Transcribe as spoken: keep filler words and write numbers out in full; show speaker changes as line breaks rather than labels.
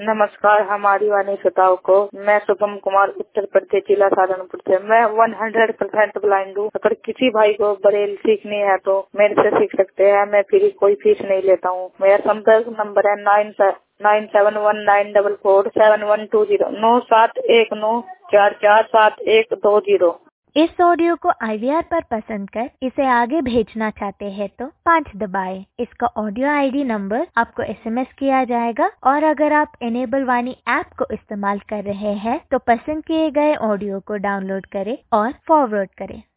नमस्कार हमारी वाणी श्रोताओं को। मैं शुभम कुमार उत्तर प्रदेश जिला सहारनपुर से। मैं एक सौ परसेंट ब्लाइंड हूँ। अगर किसी भाई को ब्रेल सीखनी है तो मेरे से सीख सकते हैं। मैं फ्री कोई फीस नहीं लेता हूँ। मेरा संपर्क नंबर है nine nine seven one nine double four seven one two zero नौ सात एक नौ चार चार सात एक दो जीरो।
इस ऑडियो को आई वी आर पर पसंद कर इसे आगे भेजना चाहते हैं तो पाँच दबाएं। इसका ऑडियो आई डी नंबर आपको एस एम एस किया जाएगा और अगर आप इनेबल वाणी ऐप को इस्तेमाल कर रहे हैं तो पसंद किए गए ऑडियो को डाउनलोड करें और फॉरवर्ड करें।